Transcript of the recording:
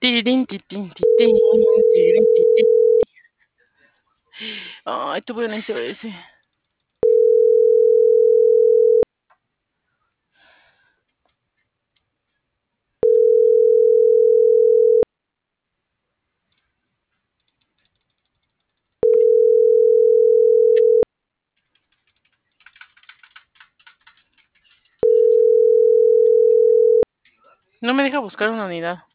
Tirirín, titín, titín, tirirín, tití. Ay, tuve un SOS. No me deja buscar una unidad.